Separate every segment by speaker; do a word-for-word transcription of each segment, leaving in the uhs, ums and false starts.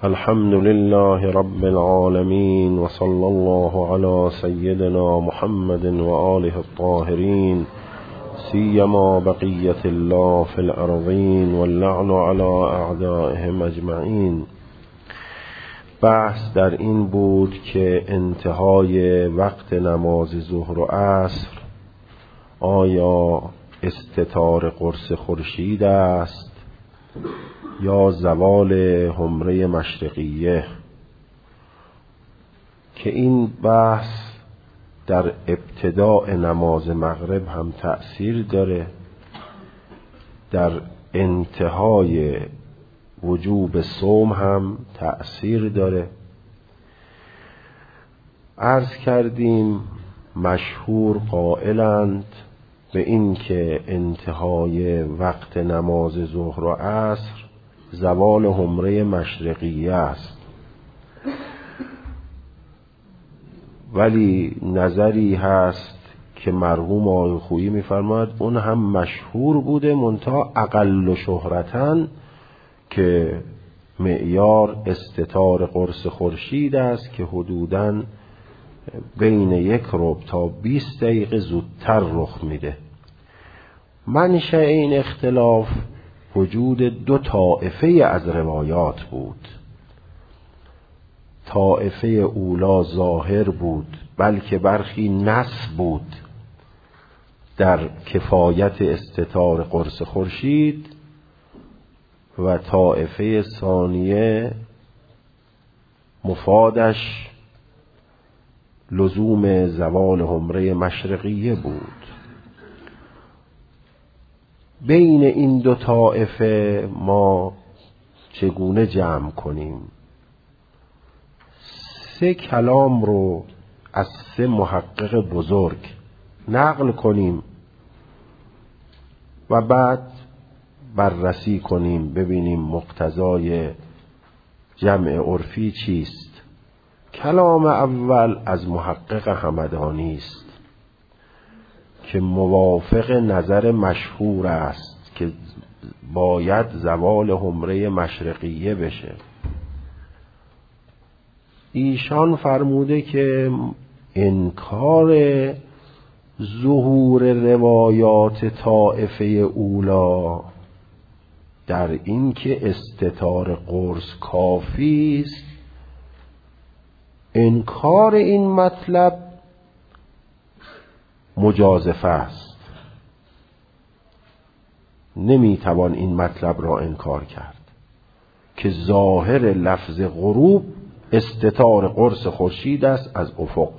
Speaker 1: الحمد لله رب العالمين وصلى الله على سيدنا محمد وآله الطاهرين سيما بقية الله في الأرضين واللعن على أعدائهم أجمعين. بحث در این بود که انتهای وقت نماز ظهر و عصر آیا استتار قرص خورشید است یا زوال حمره مشرقیه، که این بحث در ابتداء نماز مغرب هم تأثیر داره، در انتهای وجوب صوم هم تأثیر داره. عرض کردیم مشهور قائلند به این که انتهای وقت نماز ظهر و عصر زوال حمره مشرقیه است، ولی نظری هست که مرحوم آقای خویی می‌فرماید اون هم مشهور بوده منتها اقل شهرتاً که معیار استتار قرص خورشید است که حدوداً بین یک ربع تا بیست دقیقه زودتر رخ میده. منشأ این اختلاف وجود دو طائفه از روایات بود. طائفه اولا ظاهر بود بلکه برخی نص بود در کفایت استتار قرص خورشید، و طائفه ثانیه مفادش لزوم زوال حمره مشرقیه بود. بین این دو طائفه ما چگونه جمع کنیم؟ سه کلام رو از سه محقق بزرگ نقل کنیم و بعد بررسی کنیم ببینیم مقتضای جمع عرفی چیست. کلام اول از محقق همدانی است که موافق نظر مشهور است که باید زوال حمره مشرقیه بشه. ایشان فرموده که انکار ظهور روایات طائفه اولا در این که استتار قرص کافی است، انکار این مطلب مجازفه است، نمیتوان این مطلب را انکار کرد که ظاهر لفظ غروب استتار قرص خورشید است از افق،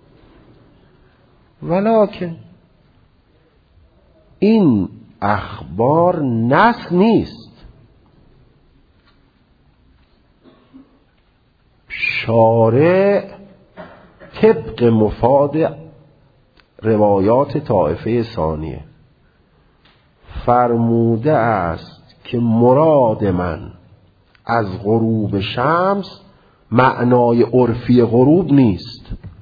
Speaker 1: ولکن این اخبار نسخ نیست. شارع طبق مفاد روایات طائفه ثانیه فرموده است که مراد من از غروب شمس معنای عرفی غروب نیست.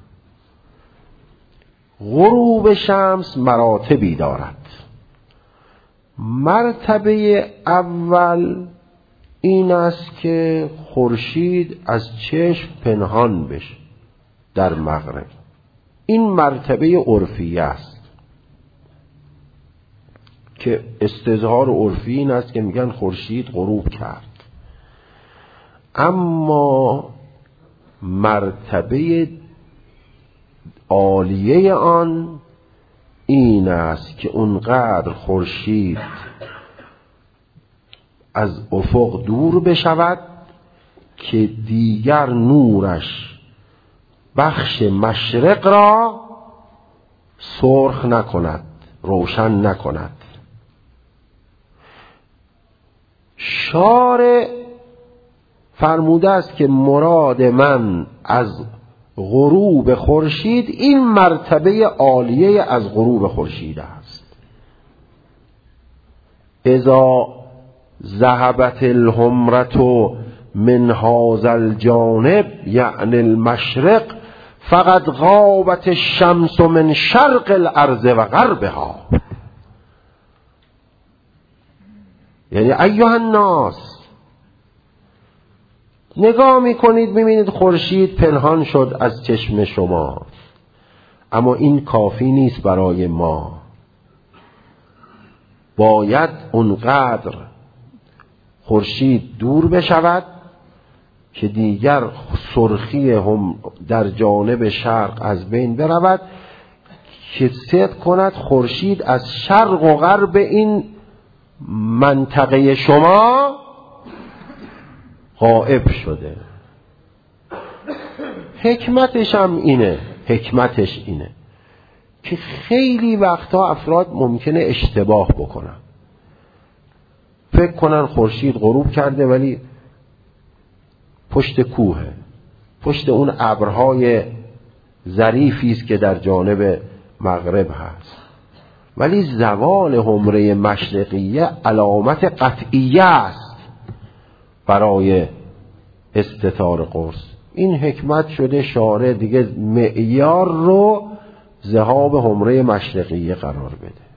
Speaker 1: غروب شمس مراتبی دارد. مرتبه اول این است که خورشید از چشم پنهان بشه در مغرب. این مرتبه عرفی است که استظهار عرفی این است که میگن خورشید غروب کرد. اما مرتبه عالیه آن این است که اونقدر خورشید از افق دور بشود که دیگر نورش بخش مشرق را سرخ نکند، روشن نکند. شارع فرموده است که مراد من از غروب خورشید این مرتبه عالیه از غروب خورشید است. اذا ذهبت الحمرة من هذا الجانب یعنی المشرق فقد غابت الشمس من شرق الارض و غربها. یعنی ایها الناس نگاه میکنید میبینید خورشید پنهان شد از چشم شما، اما این کافی نیست برای ما. باید اونقدر خورشید دور بشود که دیگر سرخی هم در جانب شرق از بین برود، که صدق کند خورشید از شرق و غرب این منطقه شما غائب شده. حکمتش هم اینه حکمتش اینه که خیلی وقتا افراد ممکنه اشتباه بکنن، فکر کنن خورشید غروب کرده ولی پشت کوهه، پشت اون ابرهای ظریفی است که در جانب مغرب هست. ولی زوال حمره مشرقیه علامت قطعیه است برای استتار قرص. این حکمت شده شارع دیگه معیار رو ذهاب حمره مشرقیه قرار بده.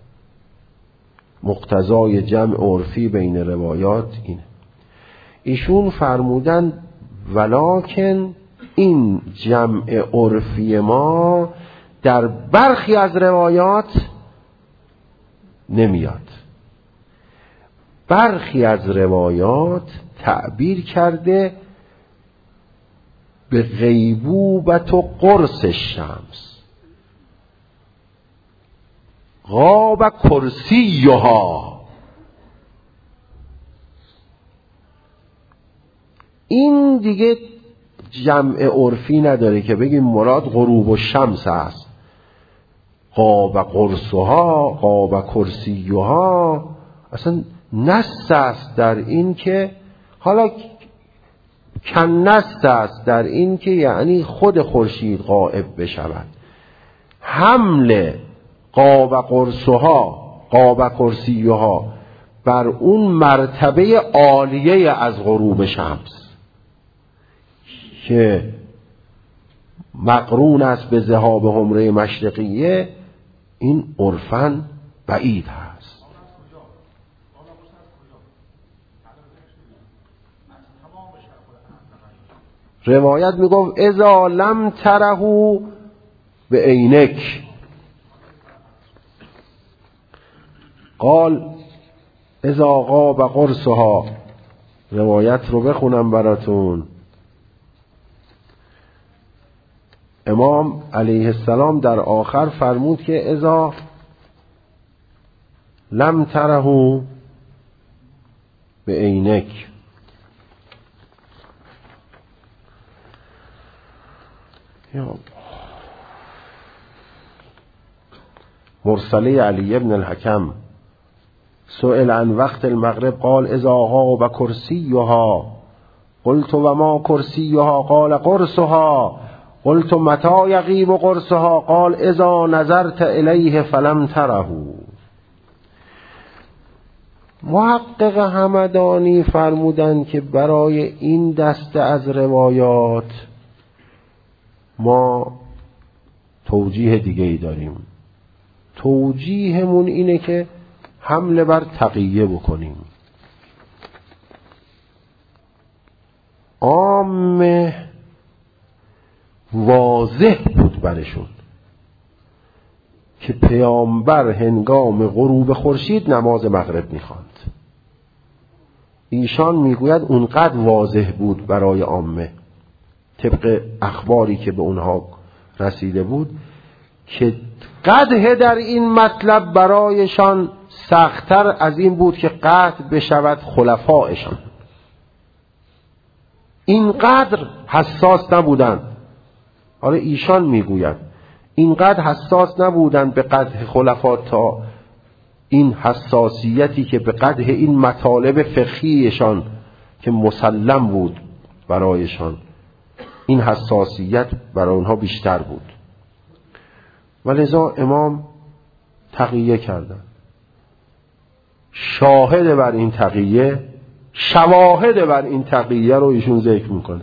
Speaker 1: مقتضای جمع عرفی بین روایات اینه. ایشون فرمودن ولکن این جمع عرفی ما در برخی از روایات نمیاد. برخی از روایات تعبیر کرده به غیبوبت و قرص الشمس، غاب کرسیها. این دیگه جمع عرفی نداره که بگیم مراد غروب الشمس است. غاب قرصها، غاب کرسیها، اصلا نص است در این که، حالا کنست است در این که یعنی خود خورشید غائب بشود. حمل غاب قرصها، غاب کرسیها بر اون مرتبه عالیه از غروب شمس که مقرون است به ذهاب حمره مشرقیه، این عرفاً بعید هست. روایت میگفت اذا لم ترهو به عینک، قال اذا غاب قرصها. روایت رو بخونم براتون. امام علیه السلام در آخر فرمود که اذا لم ترهو به عینک. مرسله علی ابن الحکم سئل عن وقت المغرب قال اذا غاب کرسیها، قلت و ما کرسیها قال قرصها، قلت متى یغیب قرصها قال اذا نظرت الیه فلم تره. محقق همدانی فرمودند که برای این دسته از روایات ما توجیه دیگه ای داریم. توجیهمون اینه که حمله بر تقیه بکنیم. عام واضح بود برشون که پیامبر هنگام غروب خورشید نماز مغرب میخواند. ایشان میگوید اونقدر واضح بود برای عامه طبق اخباری که به اونها رسیده بود که قدح در این مطلب برایشان سخت‌تر از این بود که قطع بشود خلفایشان. اینقدر حساس نبودند. حالا ایشان میگوید اینقدر حساس نبودند به قدح خلفا تا این حساسیتی که به قدح این مطالب فقهیشان که مسلم بود برایشان، این حساسیت برای اونها بیشتر بود. ولذا امام تقیه کردن. شاهد بر این تقیه، شواهد بر این تقیه رو ایشون ذکر میکنه.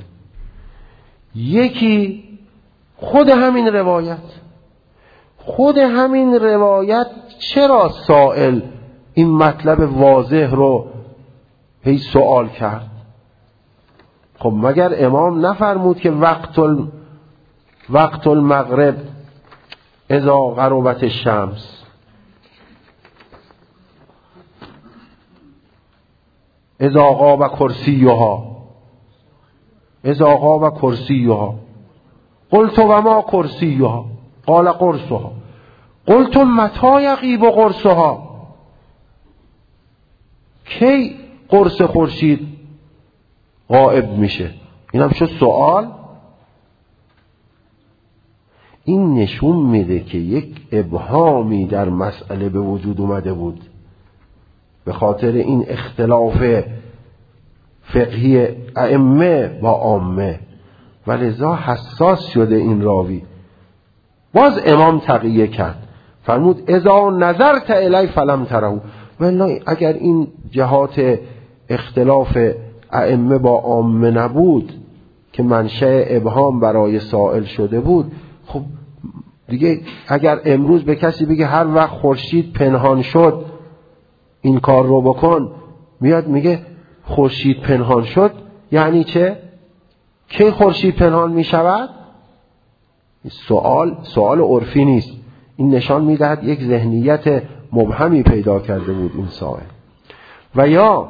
Speaker 1: یکی خود همین روایت، خود همین روایت چرا سائل این مطلب واضح رو هی سوال کرد؟ خب مگر امام نفرمود که وقت ال... وقت المغرب اذا غربت الشمس، اذا غاب کرسیها، اذا غاب کرسیها. قلت و ما کرسیها قال قرصها. قلت متى یغیب قرصها، کی قرص خورشید غائب میشه؟ اینم شد سوال. این نشون میده که یک ابهامی در مسئله به وجود اومده بود به خاطر این اختلاف فقهی ائمه با عامه، ولذا حساس شده این راوی. باز امام تقیه کرد، فرمود اذا نظرت الی فلم تره. ولی اگر این جهات اختلاف ائمه با عامه نبود که منشأ ابهام برای سائل شده بود، خب دیگه اگر امروز به کسی بگه هر وقت خورشید پنهان شد این کار رو بکن، میاد میگه خورشید پنهان شد یعنی چه؟ کی خورشید پنهان میشود؟ سوال سوال عرفی نیست. این نشان میدهد یک ذهنیت مبهمی پیدا کرده بود این سائل. و یا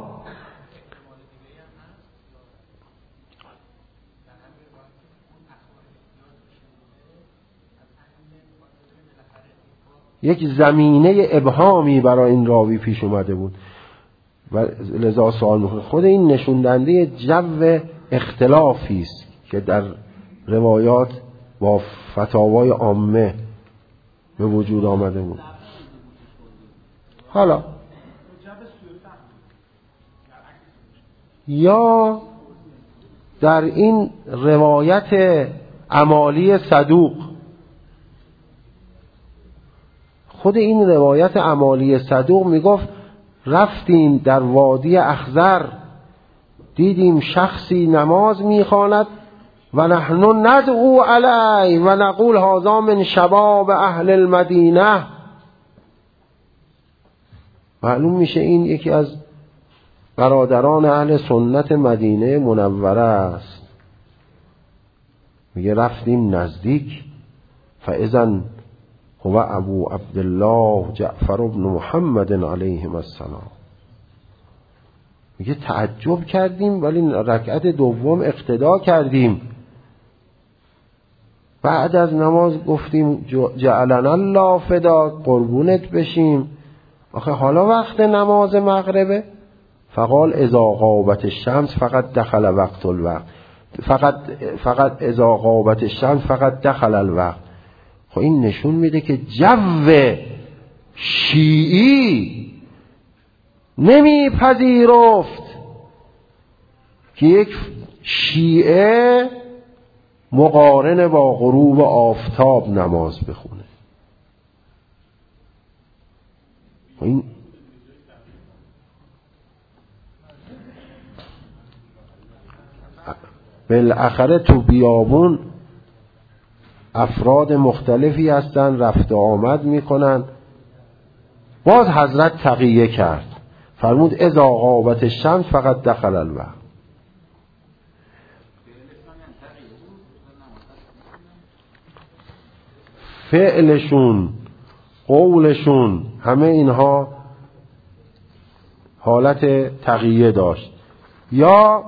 Speaker 1: یک زمینه ابهامی برای این راوی پیش اومده بود و لذا سوال میکنه. خود این نشوندنده جو اختلافی است که در روایات با فتاوای عامه به وجود آمده بود. حالا یا در این روایت عمالی صدوق، خود این روایت عمالی صدوق میگفت رفتیم در وادی اخضر دیدیم شخصی نماز میخواند و نحن ندعو علی و نقول هذا من شباب اهل المدینه. معلوم میشه این یکی از برادران اهل سنت مدینه منوره است. میگه رفتیم نزدیک فاذا هو ابو عبدالله جعفر بن محمد علیهم السلام. میگه تعجب کردیم ولی رکعت دوم اقتدا کردیم. بعد از نماز گفتیم جعلنا الله فدا، قربونت بشیم، آخه حالا وقت نماز مغربه. فقال اذا غابت الشمس فقط دخل وقت الوقت، فقط فقط اذا غابت الشمس فقط دخل الوقت. خب این نشون میده که جو شیعی نمیپذیرفت که یک شیعه مقارن با غروب آفتاب نماز بخونه. این بالاخره تو بیابون افراد مختلفی هستن رفت و آمد میکنن. باز حضرت تقیه کرد، فرمود اذا غابت الشمس فقط دخل الوقت. فعلشون، قولشون، همه اینها حالت تقیه داشت. یا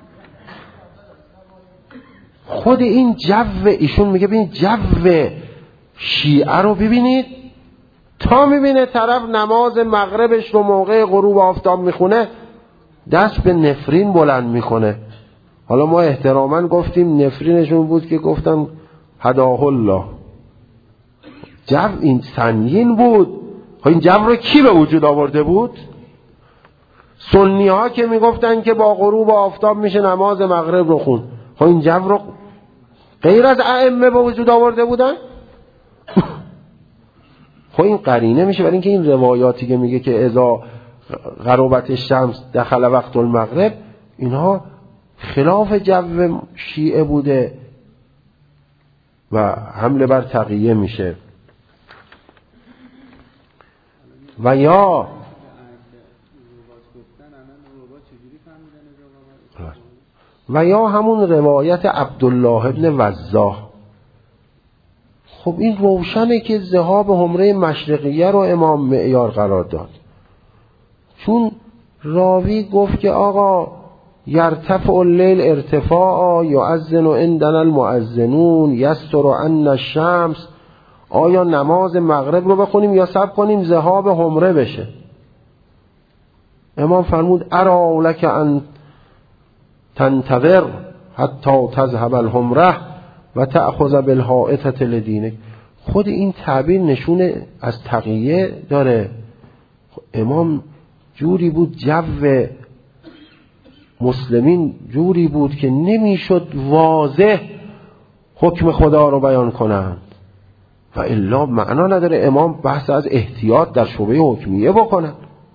Speaker 1: خود این جو، ایشون میگه ببینید جو شیعه رو ببینید، تا میبینه طرف نماز مغربش رو موقع غروب آفتاب میخونه دست به نفرین بلند میکنه. حالا ما احتراما گفتیم نفرینشون بود که گفتن هداه الله. جو این سنگین بود. این جو رو کی به وجود آورده بود؟ سنی ها که میگفتن که با غروب آفتاب میشه نماز مغرب رو خون. خب این جو رو غیر از ائمه به وجود آورده بودن؟ خب این قرینه میشه برای اینکه این روایاتی که میگه که اذا غربت الشمس دخل وقت المغرب، اینها خلاف جو شیعه بوده و حمله بر تقیه میشه. و یا و یا همون روایت عبدالله ابن وضاح. خب این روشنه که ذهاب حمره مشرقیه رو امام معیار قرار داد، چون راوی گفت که آقا یرتفع اللیل ارتفاعا یؤذن عندنا المؤذنون یستر عنا الشمس، آیا نماز مغرب رو بخونیم یا صبر کنیم ذهاب حمره بشه؟ امام فرمود ارا لک ان تنتظر حتی تذهب الحمره و تأخذ بالحائطة لدینک. خود این تعبیر نشون از تقیه داره. امام جوری بود، جو مسلمین جوری بود که نمیشد واضح حکم خدا رو بیان کنند و الا معنا نداره امام بحث از احتیاط در شعبه حکمیه بکنند.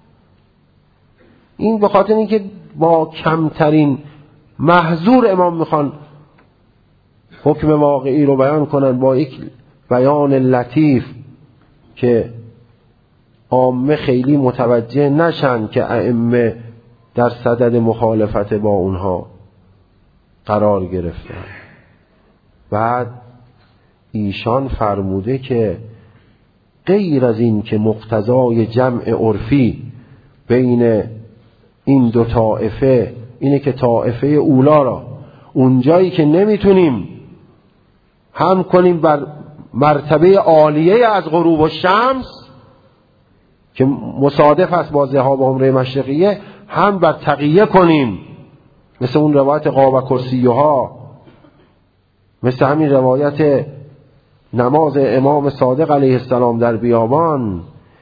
Speaker 1: این به خاطر اینکه با کمترین محظور امام میخوان حکم واقعی رو بیان کنند، با یک بیان لطیف که عامه خیلی متوجه نشن که ائمه در صدد مخالفت با اونها قرار گرفتن. بعد ایشان فرموده که غیر از این که مقتضای جمع عرفی بین این دو طائفه اینه که طائفه اولا را اونجایی که نمیتونیم هم کنیم بر مرتبه عالیه از غروب الشمس که مصادف است با ذهاب حمره مشرقیه، هم بر تقیه کنیم، مثل اون روایت قاب کرسیها، مثل همین روایت نماز امام صادق علیه السلام در بیابان.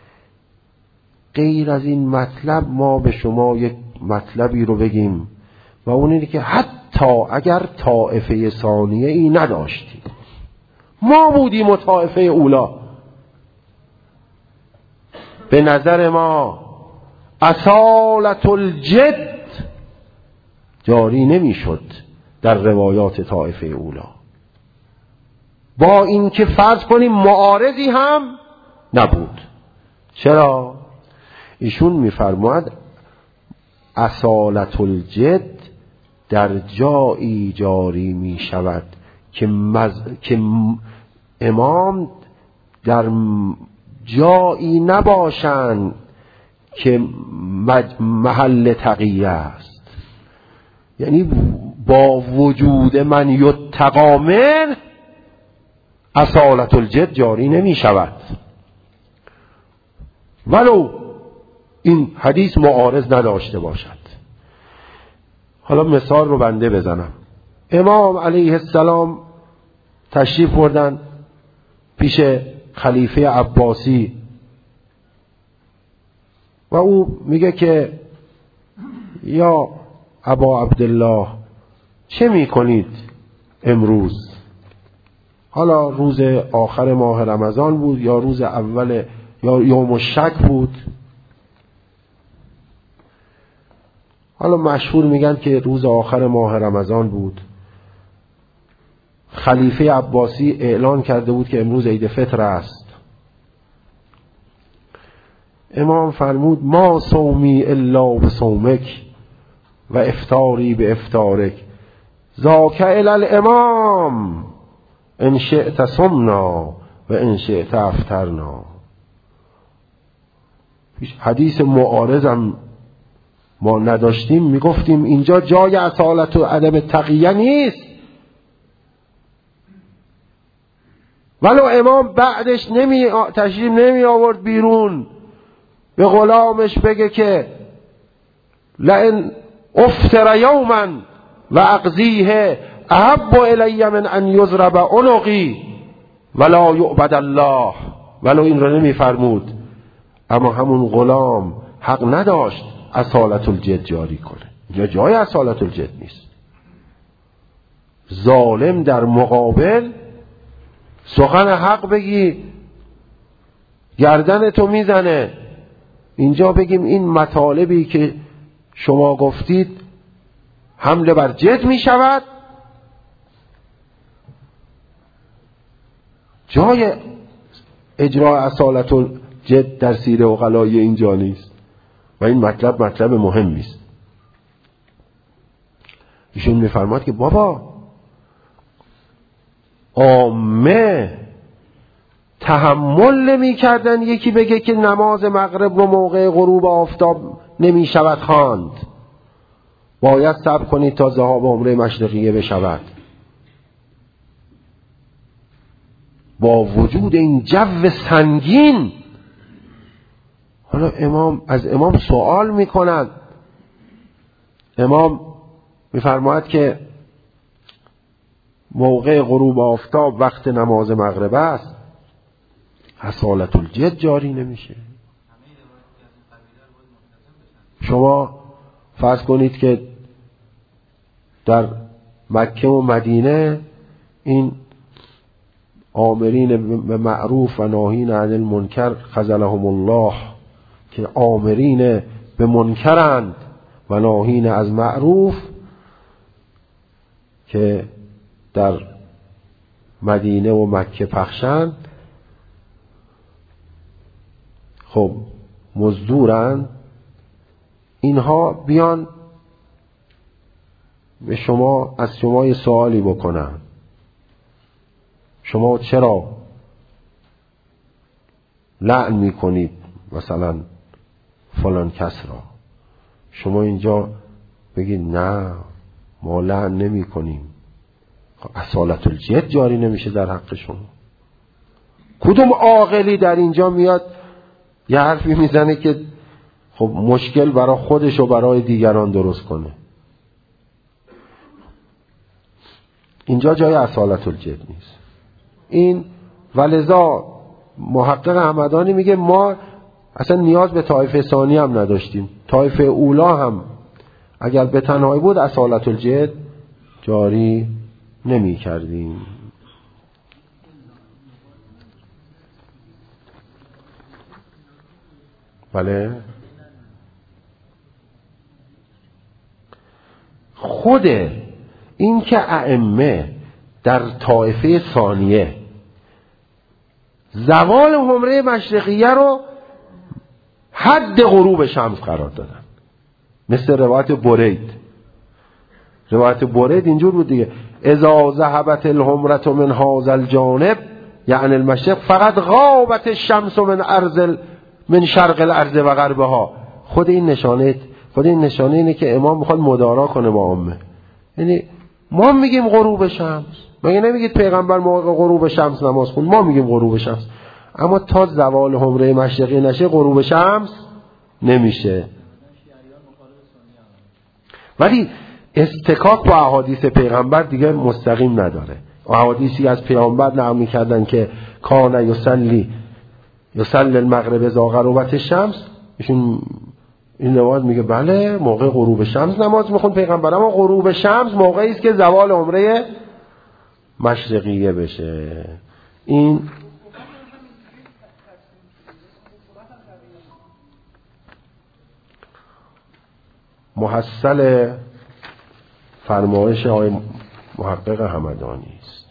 Speaker 1: غیر از این مطلب ما به شما یک مطلبی رو بگیم و اون اینه که حتی اگر طائفه ثانیه ای نداشتیم، ما بودیم و طائفه اولا، به نظر ما اصالت الجد جاری نمی شد در روایات طائفه اولا، با این که فرض کنیم معارضی هم نبود. چرا؟ ایشون میفرماید اصالت الجد در جایی جاری می شود که, مز... که امام در جایی نباشند که مج... محل تقیه است، یعنی با وجود من یتقامن اصالت الجد جاری نمی شود ولو این حدیث معارض نداشته باشد. حالا مثال رو بنده بزنم. امام علیه السلام تشریف بردن پیش خلیفه عباسی و او میگه که یا ابا عبدالله چه میکنید امروز؟ حالا روز آخر ماه رمضان بود یا روز اول یا یوم الشک بود. حالا مشهور میگن که روز آخر ماه رمضان بود. خلیفه عباسی اعلان کرده بود که امروز عید فطر است. امام فرمود ما صومی الا بصومک و افطاری به افطارک ذاک الی الامام ان شئت صمنا و ان شئت افطرنا. حدیث معارضم ما نداشتیم، میگفتیم اینجا جای اصالت و ادب تقیه نیست. ولو امام بعدش نمی تشریف نمی آورد بیرون به غلامش بگه که لئن افطر یوما و اقضیه احب الی من ان یضرب عنقی ولا یعبد الله، ولو این رو نمی فرمود، اما همون غلام حق نداشت اصالت الجد جاری کنه. یا جای اصالت الجد نیست. ظالم در مقابل سخن حق بگی گردن تو میزنه. اینجا بگیم این مطالبی که شما گفتید حمله بر جد می شود، جای اجرای اصالت الجد در سیر عقلای اینجا نیست و این مطلب مطلب مهمی است. ایشون میفرماد که بابا عامه تحمل نمی کردن یکی بگه که نماز مغرب رو موقع غروب آفتاب نمی شود خواند، باید صبر کنید تا ذهاب عمره مشرقیه بشود. با وجود این جو سنگین، حالا امام از امام سوال میکنند. امام میفرماید که موقع غروب آفتاب وقت نماز مغرب است، حصالت الجد جاری نمیشه. شما فرض کنید که در مکه و مدینه این آمرین به معروف و ناهین عن المنکر خذلهم الله، که آمرین به منکرند و ناهین از معروف، که در مدینه و مکه پخشند، خب مزدورن، اینها بیان به شما از شما یه سوالی بکنن، شما چرا لعن میکنید مثلا فلان کس را؟ شما اینجا بگید نه ما لعن نمی کنیم، اصالت الجد جاری نمیشه در حق شما. کدوم عاقلی در اینجا میاد یه حرفی میزنه که خب مشکل برای خودش و برای دیگران درست کنه؟ اینجا جای اصالت الجد نیست. این ولذا محقق همدانی میگه ما اصلا نیاز به طایفه ثانی هم نداشتیم، طایفه اولا هم اگر به تنهایی بود اصالت الجد جاری نمی کردیم. بله، خود این که ائمه در طایفه ثانیه زوال حمره مشرقیه رو حد غروب شمس قرار دادن، مثل روایت برید. روایت برید اینجور بود دیگه، اذا ذهبت الحمرة من هذا الجانب یعنی المشرق فقط غابت الشمس من ارض من شرق الارض و غربها. خود این نشانه خود این نشانه اینه که امام میخواد مدارا کنه با عامه. یعنی ما میگیم غروب شمس، مگه نمیگید پیغمبر موقع غروب شمس نماز خوند؟ ما میگیم غروب شمس، اما تا زوال حمره مشرقی نشه غروب شمس نمیشه. ولی استکاک با احادیث پیغمبر دیگه مستقیم نداره. احادیثی از پیغمبر نقل می‌کردن که کان یصلی یصلی المغرب اذا غربت الشمس، ایشون این روایت میگه بله موقع غروب شمس نماز میخوند پیغمبر، اما غروب شمس موقعی است که زوال عمره مشرقیه بشه. این محصل فرمایش آقای محقق همدانی است.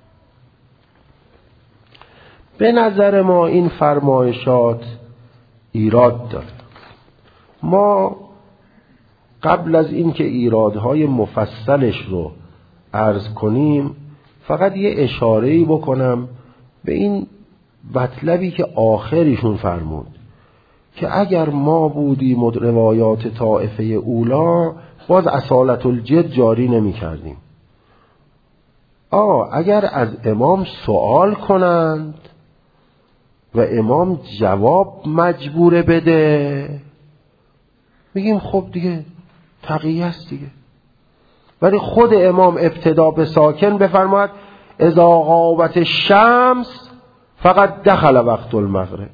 Speaker 1: به نظر ما این فرمایشات ایراد داره. ما قبل از اینکه ایرادهای مفصلش رو عرض کنیم فقط یه اشاره‌ای بکنم به این مطلبی که آخرشون فرمود که اگر ما بودیم روایات طائفه اولا باز اصالت الجد جاری نمی کردیم. آه اگر از امام سوال کنند و امام جواب مجبوره بده میگیم خب دیگه تقیه است دیگه. ولی خود امام ابتدا به ساکن بفرماید اذا غابت الشمس فقط دخل وقت المغرب.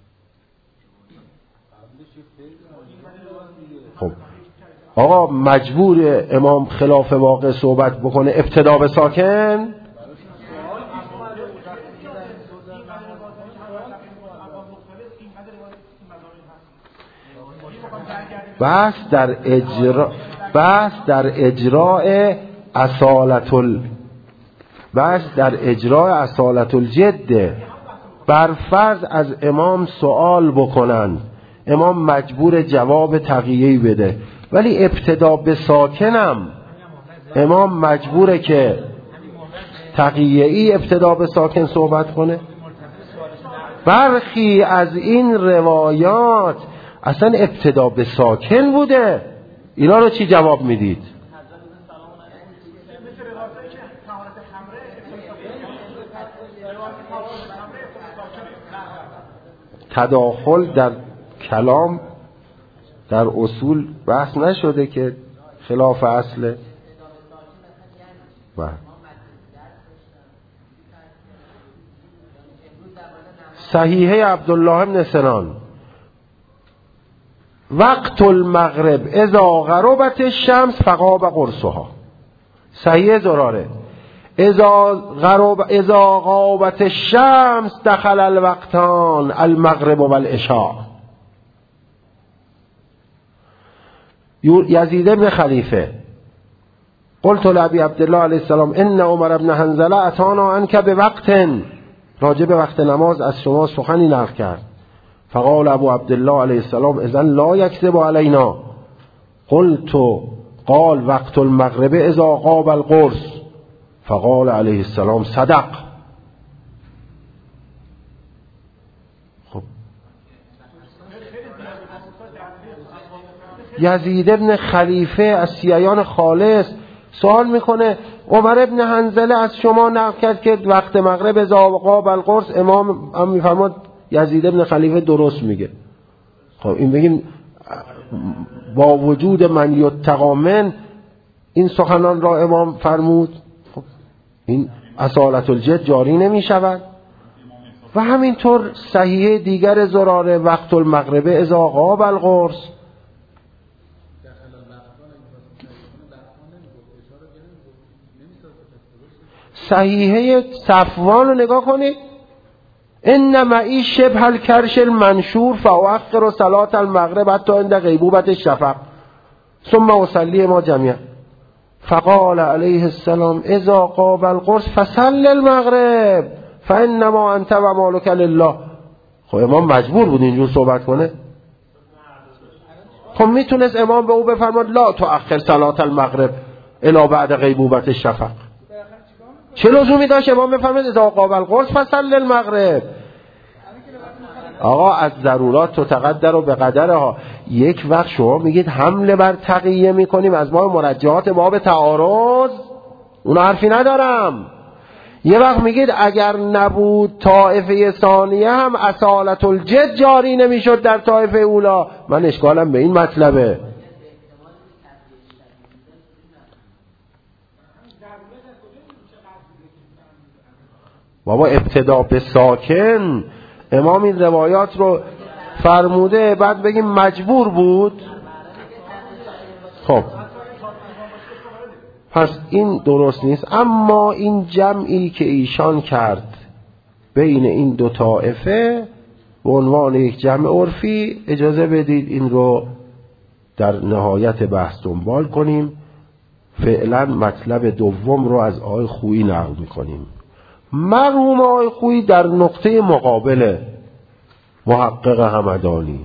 Speaker 1: خب آقا مجبور امام خلاف واقع صحبت بکنه ابتدا به ساکن؟ بحث در اجرا بحث در اجراء اصالت ال بحث در اجراء اصالت الجد. بر فرض از امام سوال بکنن امام مجبور جواب تقیه‌ای بده، ولی ابتدا به ساکنم امام مجبوره که تقیه‌ای ابتدا به ساکن صحبت کنه؟ برخی از این روایات اصلا ابتدا به ساکن بوده. اینا رو چی جواب میدید؟ تداخل در کلام در اصول بحث نشده که خلاف اصله. و صحیحه عبدالله بن سنان وقت المغرب اذا غربت الشمس فغاب قرصها. صحیحه زراره اذا غرب اذا غابت الشمس دخل الوقتان المغرب والعشاء. یزید بن خلیفه قلت لابی عبدالله علیه السلام ان عمر بن حنظله اتانا عنک بوقت، راجع به وقت نماز از شما سخنی نقل کرد. فقال ابو عبدالله علیه السلام اذن لا یکذب علینا. قلت قال وقت المغرب اذا غاب القرص. فقال علیه السلام صدق. خب یزید ابن خلیفه از شیعیان خالص سوال میکنه عمر ابن حنظله از شما نقل کرد که وقت مغرب اذا غاب القرص. امام هم میفرماد یزید ابن خلیفه درست میگه. خب این بگیم با وجود من یتقی من این سخنان را امام فرمود، خب این اصالت الجد جاری نمی شود. و همینطور صحیحه دیگر زراره وقت المغرب اذا غاب القرص. صحیحه صفوان رو نگاه کنید ان معی شبه الکرش المنشور فاؤخر صلاة المغرب حتی عند غیبوبة الشفق ثم اصلی ما جميعا. فقال علیه السلام اذا غاب القرص فصل المغرب فانما انت و مالک لله. خب امام مجبور بود اینجور صحبت کنه؟ خب میتونست امام به او بفرماد لا تؤخر صلاة المغرب الی بعد غیبوبة الشفق. چه لزومی داشت امام بفرماید اذا غاب القرص فصل المغرب؟ آقا از ضرورات تقدر و به قدرها. یک وقت شما میگید حمله بر تقیه میکنیم از ما مرجحات باب تعارض، اون حرفی ندارم. یه وقت میگید اگر نبود طائفه ثانیه هم اصالت الجد جاری نمیشد در طائفه اولا. من اشکالم به این مطلبه. بابا ابتدا به ساکن امام این روایات رو فرموده، بعد بگیم مجبور بود. خب پس این درست نیست. اما این جمعی که ایشان کرد بین این دو طائفه به عنوان یک جمع عرفی، اجازه بدید این رو در نهایت بحث دنبال کنیم. فعلا مطلب دوم رو از آقای خویی نقل میکنیم. مرحوم آقای خویی در نقطه مقابل محقق همدانی،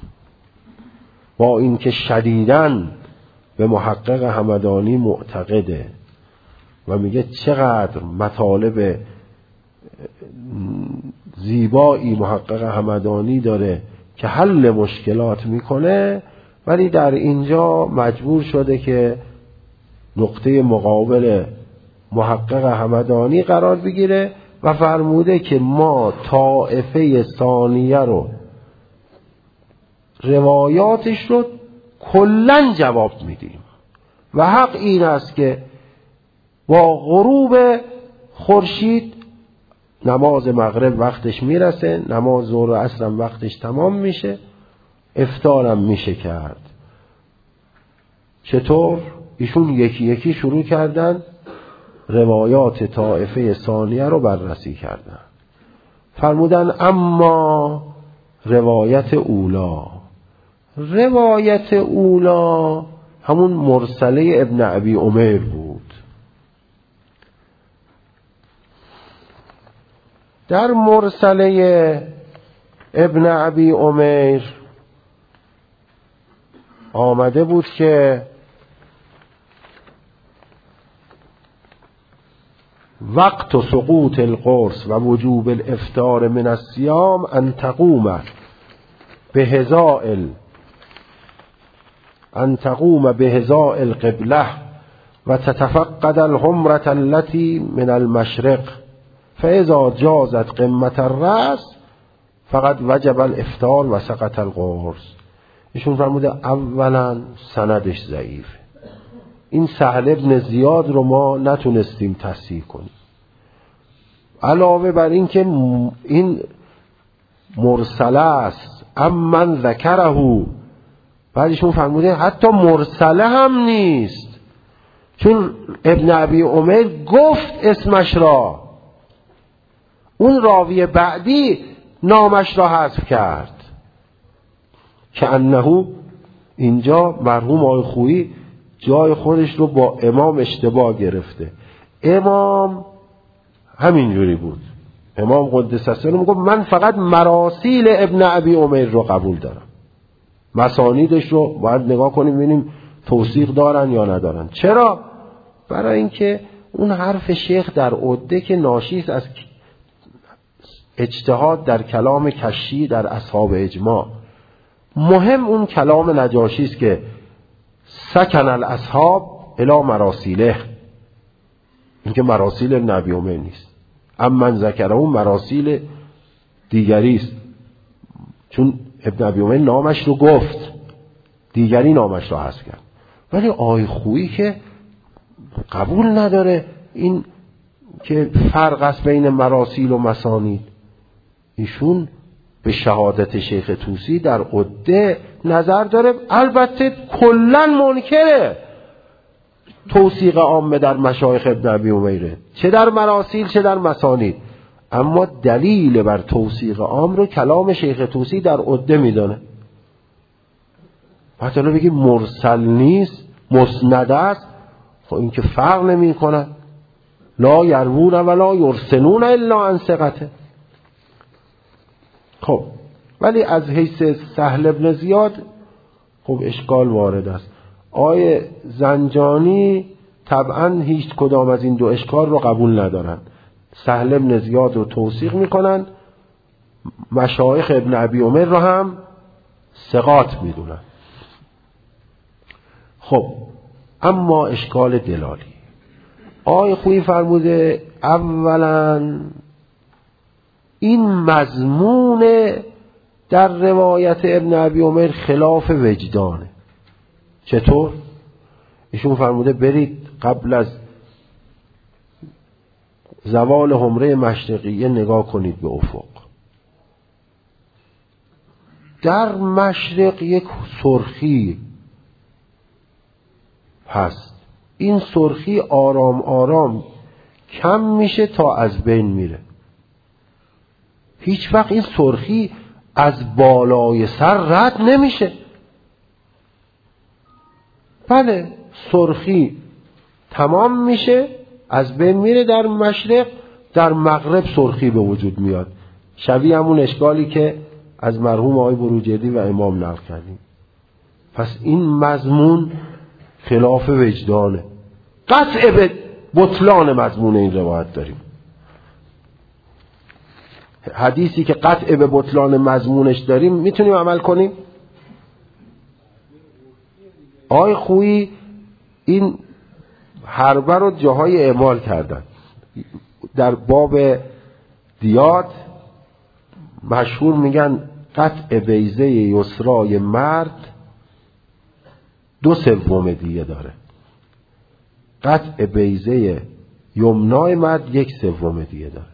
Speaker 1: با اینکه شدیداً به محقق همدانی معتقده و میگه چقدر مطالب زیبایی محقق همدانی داره که حل مشکلات میکنه، ولی در اینجا مجبور شده که نقطه مقابل محقق همدانی قرار بگیره و فرموده که ما طائفه ثانیه رو روایاتش رو کلن جواب میدیم و حق این است که با غروب خورشید نماز مغرب وقتش میرسه، نماز ظهر و عصر هم وقتش تمام میشه، افطارم میشه کرد. چطور؟ ایشون یکی یکی شروع کردن روایات طائفه ثانیه رو بررسی کردن. فرمودن اما روایت اولا، روایت اولا همون مرسله ابن ابی عمیر بود. در مرسله ابن ابی عمیر آمده بود که وقت سقوط القرص و وجوب الافطار من الصیام ان تقوم بهزاء ان تقوم بهزاء القبله و تتفقد الحمرة التي من المشرق فاذا جازت قمة الرأس فقط وجب الافطار و سقط القرص. ایشون فرموده اولا سندش ضعیف، این سهل ابن زیاد رو ما نتونستیم تصحیح کنیم، علاوه بر این که این مرسله است امن ذکره، بعدشون فرموده حتی مرسله هم نیست، چون ابن ابی عمر گفت اسمش را، اون راوی بعدی نامش را حذف کرد. که انه اینجا مرحوم آقای خویی جای خودش رو با امام اشتباه گرفته. امام همینجوری بود، امام قدس سره میگه من فقط مراسیل ابن ابی عمر رو قبول دارم، مسانیدش رو باید نگاه کنیم ببینیم توثیق دارن یا ندارن. چرا؟ برای اینکه اون حرف شیخ در عده که ناشی از اجتهاد در کلام کشی در اصحاب اجماع، مهم اون کلام نجاشی است که سکن الاصحاب الی مراسیله، این که مراسیل نبی عمر نیست، اما من ذکر اون مراسیل دیگری است، چون ابن ابی عمر نامش رو گفت، دیگری نامش رو حذف کرد. ولی آی خویی که قبول نداره این که فرق است بین مراسیل و مسانید، ایشون به شهادت شیخ طوسی در عده نظر داره، البته کلن منکره توثیق عامه در مشایخ ابن ابی عمیره، چه در مراسیل چه در مسانید، اما دلیل بر توثیق عام رو کلام شیخ طوسی در عده میدانه. حتی رو بگی مرسل نیست مسند است، خب این که فرق نمی کنه، لا یروون ولا یرسلون الا عن ثقته. خب ولی از حیث سهل ابن زیاد خب اشکال وارد است. آیه زنجانی طبعا هیچ کدام از این دو اشکال رو قبول ندارن، سهل ابن زیاد رو توثیق میکنن، مشایخ ابن ابی عمر رو هم ثقات میدونن. خب اما اشکال دلالی، آیه خویی فرموده اولا این مضمون در روایت ابن ابی عمر خلاف وجدانه. چطور؟ ایشون فرموده برید قبل از زوال حمره مشرقیه نگاه کنید به افق، در مشرق یک سرخی هست، این سرخی آرام آرام کم میشه تا از بین میره، هیچ وقت این سرخی از بالای سر رد نمیشه. بله سرخی تمام میشه از بین میره در مشرق، در مغرب سرخی به وجود میاد، شبیه همون اشکالی که از مرحوم آقای بروجردی و امام نقل کردیم. پس این مضمون خلاف وجدانه، قطع به بطلان مضمون این روایت داریم. حدیثی که قطع به بطلان مضمونش داریم میتونیم عمل کنیم؟ آقای خویی این حربه رو جاهای اعمال کردن، در باب دیات مشهور میگن قطع بیضه یسرای مرد دو سوم دیه داره، قطع بیضه یمنای مرد یک سوم دیه داره.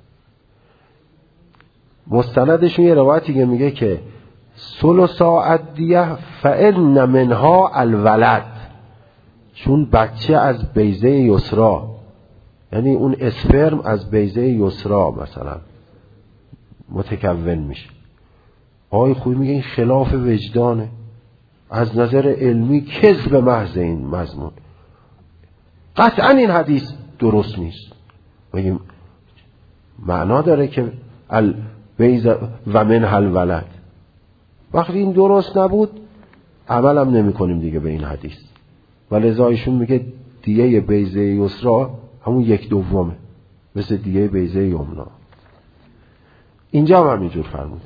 Speaker 1: مستندشون یه روایتی که میگه که ثلث الدیه فإن منها الولد، چون بچه از بیضه یسرا، یعنی اون اسپرم از بیضه یسرا مثلا متکون میشه. آقای خویی میگه این خلاف وجدانه، از نظر علمی کذب محض این مضمون، قطعا این حدیث درست نیست. میگیم معنا داره که البیضه و منها الولد، وقتی این درست نبود عمل هم نمی کنیم دیگه به این حدیث. ولی ازایشون میگه دیه بیضه یسرا همون یک دومه، مثل دیگه بیضه یمنا. اینجا هم همینجور فرموده.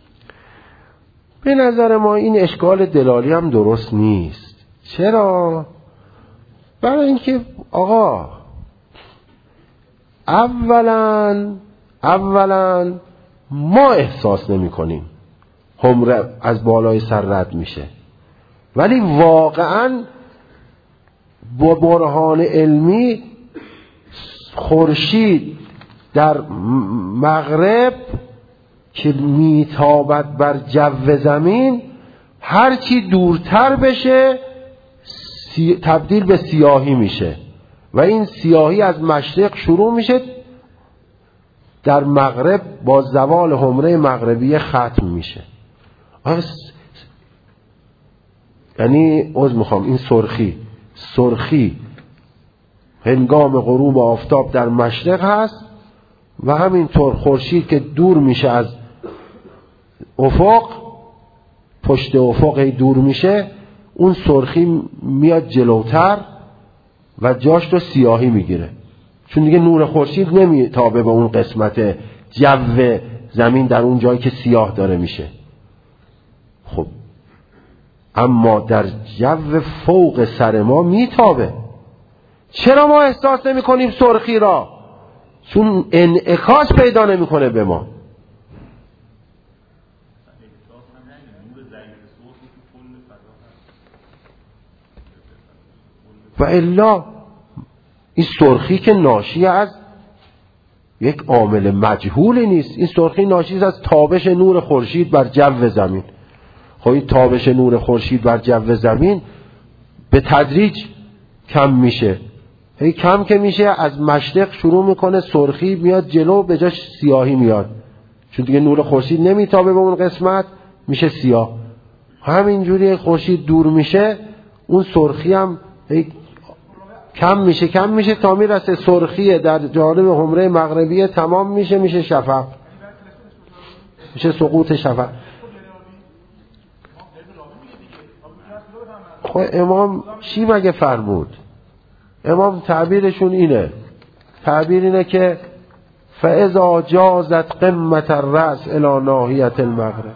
Speaker 1: به نظر ما این اشکال دلالی هم درست نیست. چرا؟ برای اینکه آقا اولا اولا ما احساس نمی کنیم حمره از بالای سر رد میشه، ولی واقعا با برهان علمی خورشید در مغرب که میتابد بر جو زمین هرچی دورتر بشه تبدیل به سیاهی میشه و این سیاهی از مشرق شروع میشه، در مغرب با زوال حمره مغربیه ختم میشه. یعنی عذر میخوام، این سرخی سرخی هنگام غروب آفتاب در مشرق هست و همینطور خورشید که دور میشه از افق، پشت افق دور میشه، اون سرخی میاد جلوتر و جاش رو سیاهی میگیره، چون دیگه نور خورشید نمیتابه به اون قسمت جو زمین در اون جایی که سیاه داره میشه. خب اما در جو فوق سر ما میتابه. چرا ما احساس نمی کنیم سرخی را؟ چون انعکاس پیدا نمی کنه به ما. و الا این سرخی که ناشی از یک عامل مجهول نیست، این سرخی ناشی از تابش نور خورشید بر جو زمین. خب این تابش نور خورشید بر جو زمین به تدریج کم میشه، هی کم که میشه از مشرق شروع میکنه سرخی میاد جلو، به جاش سیاهی میاد، چون دیگه نور خورشید نمیتابه به اون قسمت، میشه سیاه. همینجوری خورشید دور میشه اون سرخی هم هی کم میشه کم میشه تا میرسه سرخی در جانب حمره مغربی تمام میشه، میشه شفق، میشه سقوط شفق. خب امام چی مگه فرمود؟ امام تعبیرشون اینه، تعبیر اینه که فاذا جازت قمت الرأس الی ناحیة المغرب.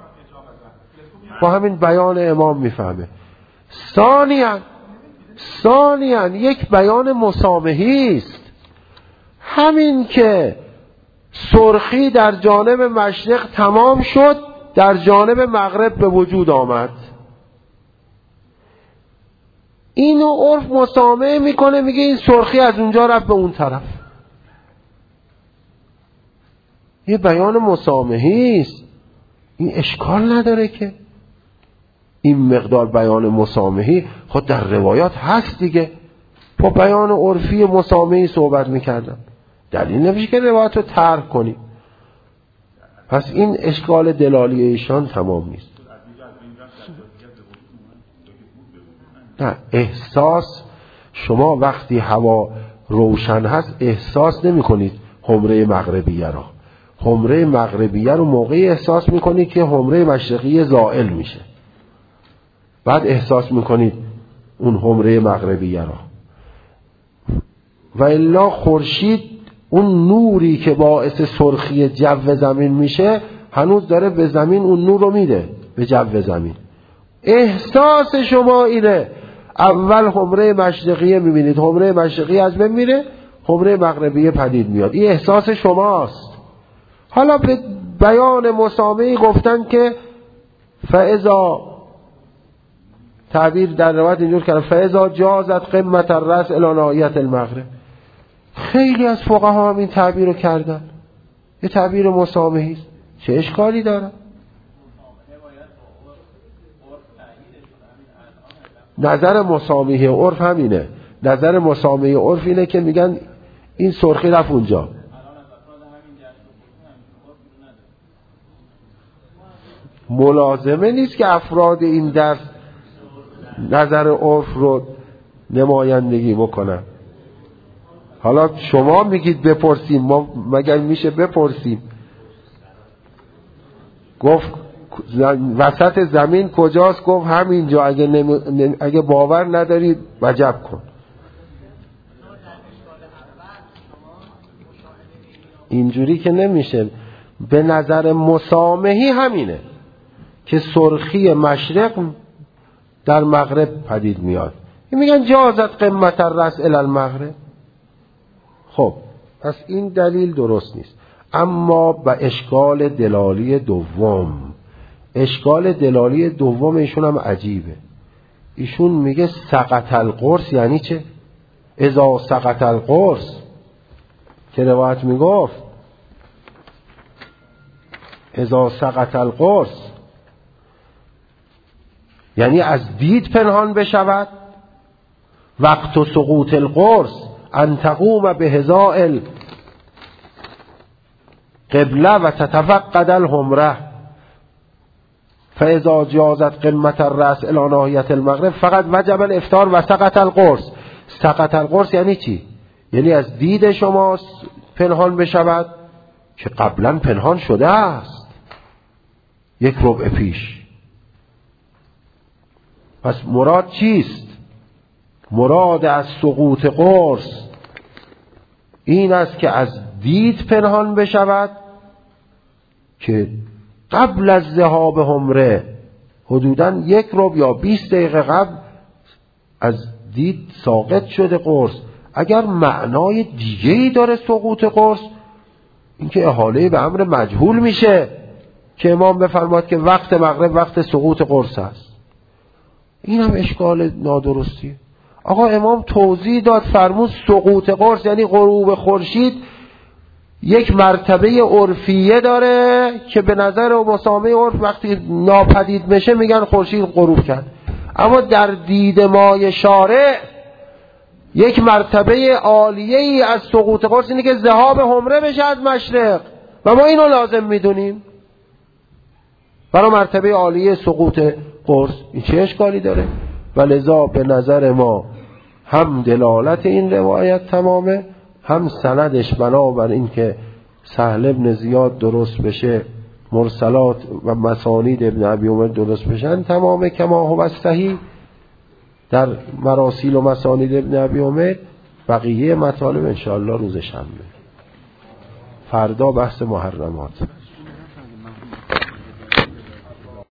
Speaker 1: با همین بیان امام میفهمه. ثانیاً ثانیاً یک بیان مسامحی است. همین که سرخی در جانب مشرق تمام شد، در جانب مغرب به وجود آمد. اینو عرف مسامحه میکنه، میگه این سرخی از اونجا رفت به اون طرف. یه بیان مسامحی است، این اشکال نداره که این مقدار بیان مسامحی خود در روایات هست دیگه. با بیان عرفی مسامحی صحبت میکردن، دلیل نمیشه که روایت رو ترک کنی. پس این اشکال دلالی ایشان تمام نیست. نه، احساس شما وقتی هوا روشن هست احساس نمی کنید حمره مغربیه را. حمره مغربیه رو موقعی احساس می کنید که حمره مشرقی زائل میشه، بعد احساس می کنید اون حمره مغربیه را. و الا خورشید اون نوری که باعث سرخی جو زمین میشه هنوز داره به زمین اون نور رو میده، به جو زمین. احساس شما اینه اول حمره مشرقیه میبینید، حمره مشرقی از بین میره، حمره مغربیه پدید میاد. این احساس شماست. حالا به بیان مسامحی گفتن که فاذا، تعبیر در روایت اینجور کردن فاذا جازت قمت الرأس الی ناحیة المغرب. خیلی از فقها هم این تعبیر رو کردن، یه تعبیر مسامحی است، چه اشکالی داره؟ نظر مسامحی عرف همینه. نظر مسامحی عرف اینه که میگن این سرخی رفت اونجا. ملازمه نیست که افراد این درس نظر عرف رو نمایندگی بکنن. حالا شما میگید بپرسیم، ما مگر میشه بپرسیم؟ گفت وسط زمین کجاست؟ گفت همینجا. اگه, نم... اگه باور ندارید وجب کن. اینجوری که نمیشه. به نظر مسامحی همینه که سرخی مشرق در مغرب پدید میاد. میگن جازت قمت الرأس الی المغرب. خب پس این دلیل درست نیست. اما به اشکال دلالی دوم، اشکال دلالی دوم ایشون هم عجیبه. ایشون میگه سقط القرص یعنی چه؟ اذا سقط القرص که روایت میگفت اذا سقط القرص یعنی از دید پنهان بشود. وقت سقوط القرص ان تقوم به هزاء القبله و تتفقد الحمره فاذا جازت قمت الرأس الی ناحیه المغرب فقط وجب الافطار و سقط القرص. سقط القرص یعنی چی؟ یعنی از دید شما پنهان بشود که قبلا پنهان شده است یک ربع پیش. پس مراد چیست؟ مراد از سقوط قرص این است که از دید پنهان بشود که قبل از ذهاب حمره حدوداً یک ربع یا بیست دقیقه قبل از دید ساقط شده قرص. اگر معنای دیگه‌ای داره سقوط قرص، اینکه احاله به امر مجهول میشه که امام بفرماد که وقت مغرب وقت سقوط قرص است. این هم اشکال نادرستیه. آقا امام توضیح داد، فرمود سقوط قرص یعنی غروب خورشید یک مرتبه عرفیه داره که به نظر و مسامع عرف وقتی ناپدید میشه میگن خورشید غروب کرد. اما در دید مای شارع یک مرتبه عالیه ای از سقوط قرص اینه که ذهاب حمره بشه از مشرق و ما اینو لازم میدونیم برای مرتبه عالیه سقوط قرص. این چه اشکالی داره؟ و لذا به نظر ما هم دلالت این روایت تمامه، هم سندش بنابر این که سهل بن زیاد درست بشه، مرسلات و مسانید ابن ابی عمر درست بشن تمامه کما هو صحیح در مراسیل و مسانید ابن ابی عمر. بقیه مطالب انشاءالله روز شنبه. فردا بحث محرمات.